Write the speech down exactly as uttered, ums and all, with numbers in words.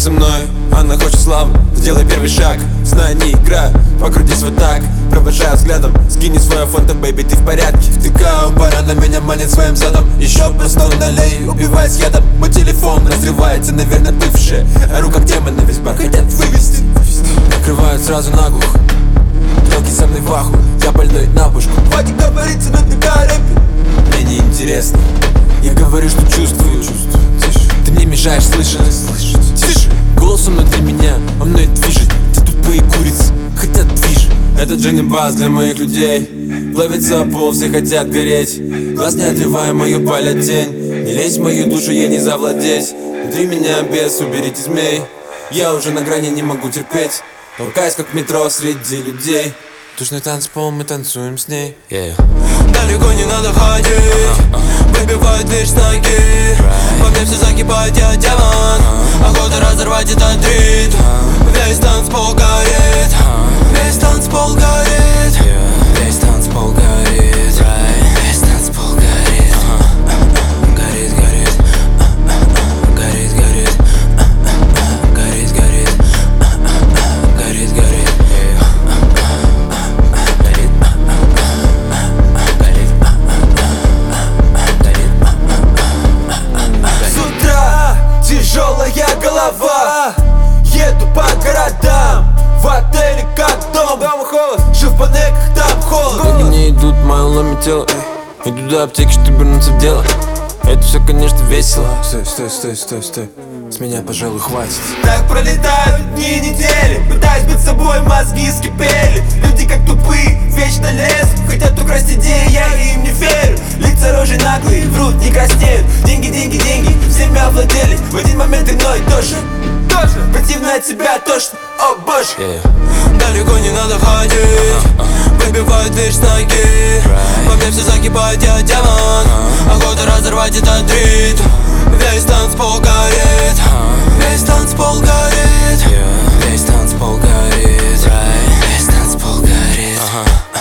со мной, она хочет славы. Сделай первый шаг, знай, не игра. Покрутись вот так, провожая взглядом. Скини свое фото, бэйби, ты в порядке. Втыкаю барана, меня манит своим задом. Еще просто налей, убиваясь ядом. Мой телефон разрывается, наверное, бывшая. Ору как демона, весь бар хотят вывести. Накрывают сразу наглухо. Мелкий со мной в аху, я больной на пушку. Хватит говорить на тебя рэпе. Мне не интересно, я говорю, что чувствую. Тише. Ты мне мешаешь слышать. Тише. Голос внутри меня, он мной движет. Те тупые курицы хотят движ. Это Дженни Бас для моих людей. Плавится пол, все хотят гореть. Глаз не отрывай, мою палят тень. Не лезь в мою душу, ей не завладеть. Внутри меня бес, уберите змей. Я уже на грани, не могу терпеть. Толкаюсь как в метро среди людей. Душный танцпол, мы танцуем с ней. yeah. Далеко не надо ходить, выбивают лишь с ноги. Во мне все закипает, я демон. Охота разорвать этот ритм. Весь танцпол горит, весь танцпол горит, весь танцпол горит, весь танцпол горит. Горит, горит, горит, горит, горит, горит, горит, горит. Тяжелая голова, еду по городам. В отеле как дом, дома холод. Жил в панельках, там холод. Ноги не идут, мое ломит тело. Иду до аптеки, чтобы вернуться в дело. Это все, конечно, весело. Стой, стой, стой, стой, стой. С меня, пожалуй, хватит. Так пролетают дни и недели. Пытаюсь быть собой, мозги скипели. Люди как тупые, вечно лезут. Хотят украсть идеи, я им не верю. Лица рожи наглые, врут, не краснеют. Деньги, деньги, деньги, всеми овладели. В один момент и мной тоже, тоже. Противно от себя тошно, о боже. yeah. Далеко не надо ходить, uh, uh. выбивают лишь с ноги. right. Во мне все закипает, я демон. uh. Охота разорвать этот ритм. Весь танцпол горит, uh. весь танцпол горит, yeah. весь танцпол горит, right. весь танцпол горит. uh-huh.